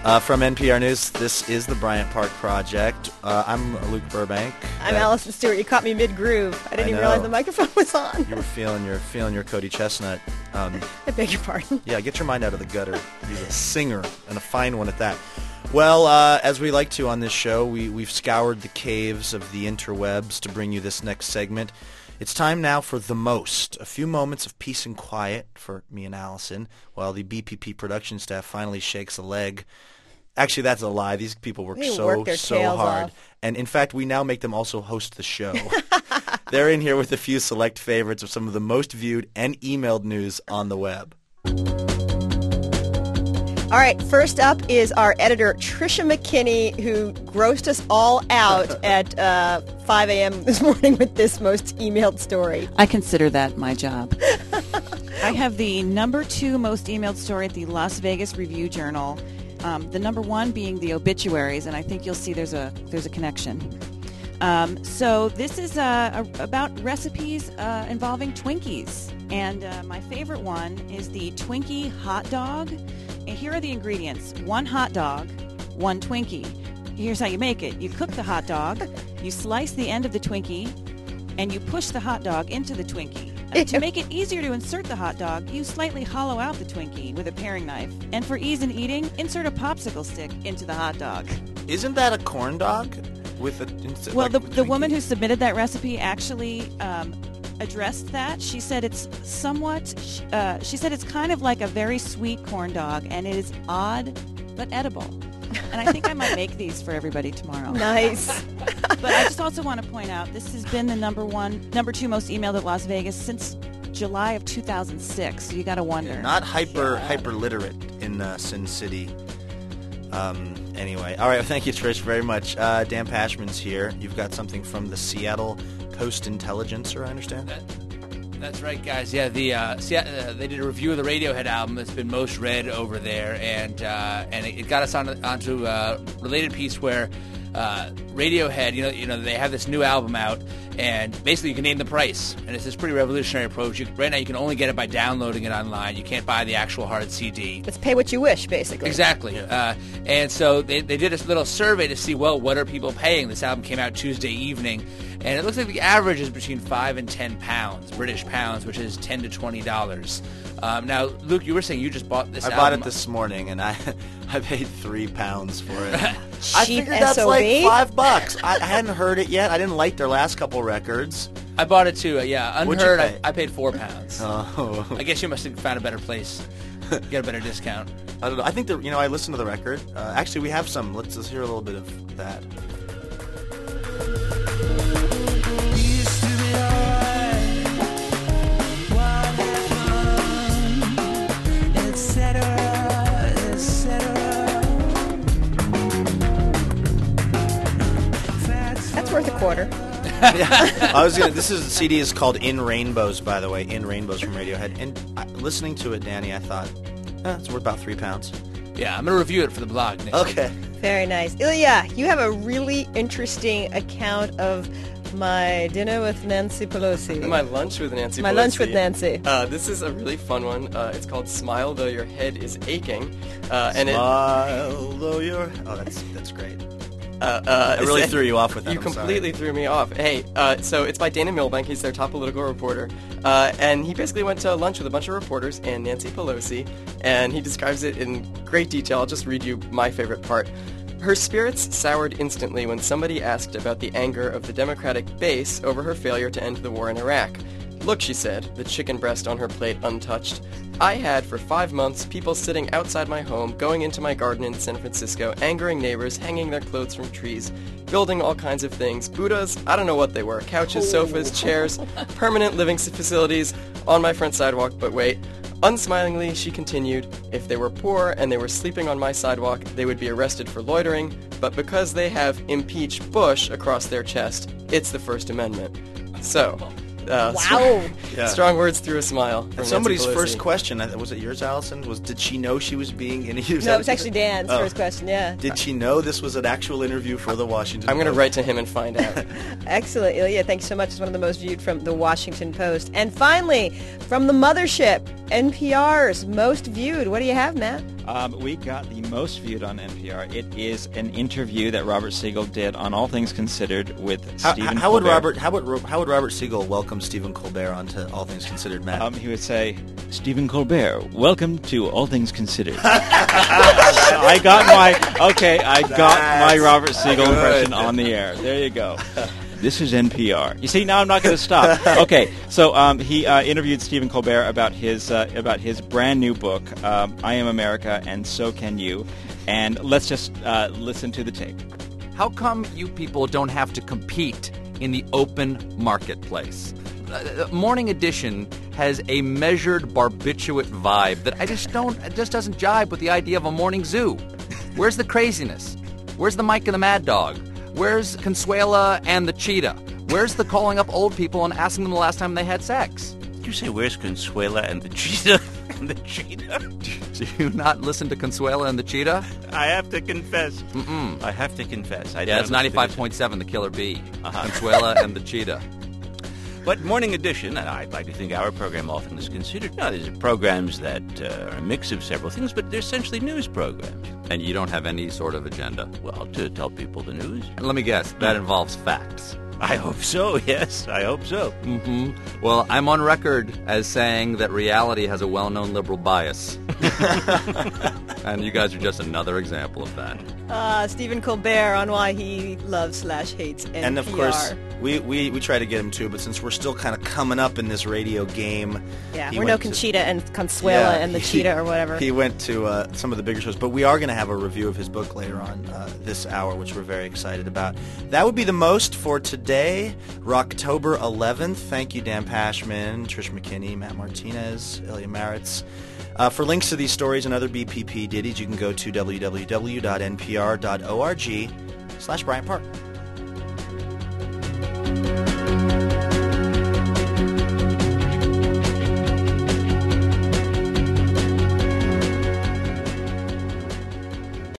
From NPR News, this is the Bryant Park Project. I'm Luke Burbank. I'm Allison Stewart. You caught me mid-groove. I didn't even realize the microphone was on. You were feeling your Cody Chestnut. I beg your pardon. Yeah, get your mind out of the gutter. He's a singer, and a fine one at that. Well, as we like to on this show, we've scoured the caves of the interwebs to bring you this next segment. It's time now for The Most, a few moments of peace and quiet for me and Allison, while the BPP production staff finally shakes a leg. Actually, that's a lie. These people work so hard. Off. And in fact, we now make them also host the show. They're in here with a few select favorites of some of the most viewed and emailed news on the web. All right, first up is our editor, Tricia McKinney, who grossed us all out at 5 a.m. this morning with this most emailed story. I consider that my job. I have the number 2 most emailed story at the Las Vegas Review-Journal. The number 1 being the obituaries, and I think you'll see there's a connection. So this is about recipes involving Twinkies, and my favorite one is the Twinkie hot dog. And here are the ingredients: 1 hot dog, 1 Twinkie. Here's how you make it: you cook the hot dog, you slice the end of the Twinkie, and you push the hot dog into the Twinkie. To make it easier to insert the hot dog, you slightly hollow out the Twinkie with a paring knife. And for ease in eating, insert a popsicle stick into the hot dog. Isn't that a corn dog? The woman who submitted that recipe actually addressed that. She said it's she said it's kind of like a very sweet corn dog, and it is odd but edible. And I think I might make these for everybody tomorrow. Nice. But I just also want to point out, this has been the number 2 most emailed at Las Vegas since July of 2006. So you got to wonder. Yeah, not hyper literate in Sin City. Anyway, all right. Thank you, Trish, very much. Dan Pashman's here. You've got something from the Seattle Post-Intelligencer, I understand. That's right, guys. Yeah, they did a review of the Radiohead album that's been most read over there, and it got us onto a related piece where Radiohead, you know, they have this new album out, and basically you can name the price, and it's this pretty revolutionary approach. Right now, you can only get it by downloading it online. You can't buy the actual hard CD. Let's pay what you wish, basically. Exactly. Yeah. And so they did a little survey to see, well, what are people paying? This album came out Tuesday evening. And it looks like the average is between 5 and 10 pounds, British pounds, which is $10 to $20. Now, Luke, you were saying you just bought this album. I bought it this morning, and I paid £3 for it. I Cheap figured that's SOB? like $5. I hadn't heard it yet. I didn't like their last couple records. I bought it too. Yeah, What'd you unheard. pay? I paid £4. Oh. I guess you must have found a better place, get a better discount. I don't know. I think I listened to the record. Actually, we have some. Let's hear a little bit of that. That's worth a quarter. Yeah, this CD is called In Rainbows, by the way. In Rainbows from Radiohead. And listening to it, Danny, I thought, it's worth about £3. Yeah, I'm going to review it for the blog next week. Okay. Very nice. Ilya, you have a really interesting account of my dinner with Nancy Pelosi. My lunch with Nancy Pelosi. My lunch with Nancy. This is a really fun one. It's called Smile Though Your Head is Aching. Smile though your... Oh, that's great. I really threw you off with that. You completely threw me off. Hey, so it's by Dana Milbank. He's their top political reporter. And he basically went to lunch with a bunch of reporters and Nancy Pelosi. And he describes it in great detail. I'll just read you my favorite part. Her spirits soured instantly when somebody asked about the anger of the Democratic base over her failure to end the war in Iraq. Look, she said, the chicken breast on her plate untouched. I had, for 5 months, people sitting outside my home, going into my garden in San Francisco, angering neighbors, hanging their clothes from trees, building all kinds of things. Buddhas, I don't know what they were. Couches, sofas, chairs, permanent living facilities on my front sidewalk, but wait. Unsmilingly, she continued, if they were poor and they were sleeping on my sidewalk, they would be arrested for loitering, but because they have impeach Bush across their chest, it's the First Amendment. So... wow. Strong words through a smile. Somebody's first question, was it yours, Allison? Was did she know she was being interviewed? No, it was actually Dan's first question, yeah. Did she know this was an actual interview for the Washington Post? I'm going to write to him and find out. Excellent, Ilya. Thanks so much. It's one of the most viewed from the Washington Post. And finally, from the mothership, NPR's most viewed. What do you have, Matt? We got the most viewed on NPR. It is an interview that Robert Siegel did on All Things Considered with Stephen how would Colbert. How would Robert Siegel welcome Stephen Colbert onto All Things Considered, Matt? He would say, Stephen Colbert, welcome to All Things Considered. I got my Robert Siegel impression on the air. There you go. This is NPR. You see, now I'm not going to stop. Okay, so he interviewed Stephen Colbert about his brand new book, I Am America and So Can You. And let's just listen to the tape. How come you people don't have to compete in the open marketplace? Morning Edition has a measured barbiturate vibe that it just doesn't jibe with the idea of a morning zoo. Where's the craziness? Where's the Mike and the Mad Dog? Where's Consuela and the cheetah? Where's the calling up old people and asking them the last time they had sex? Did you say where's Consuela and the cheetah? And the cheetah? Do you not listen to Consuela and the cheetah? I have to confess. I have to confess. Yeah, it's 95.7, the Killer Bee. Consuela and the cheetah. But Morning Edition, and I'd like to think our program, All Things Considered, now these are programs that are a mix of several things, but they're essentially news programs. And you don't have any sort of agenda? Well, to tell people the news. Let me guess, that involves facts. I hope so, yes, I hope so. Mm-hmm. Well, I'm on record as saying that reality has a well-known liberal bias. And you guys are just another example of that. Stephen Colbert on why he loves/hates NPR. And of course, we try to get him too, but since we're still kind of coming up in this radio game, we're no Conchita and Consuela and the cheetah or whatever. He went to some of the bigger shows, but we are going to have a review of his book later on this hour, which we're very excited about. That would be the most for today, October 11th. Thank you, Dan Pashman, Trish McKinney, Matt Martinez, Ilya Maritz. For links to these stories and other BPP ditties, you can go to www.npr.org/Bryant Park.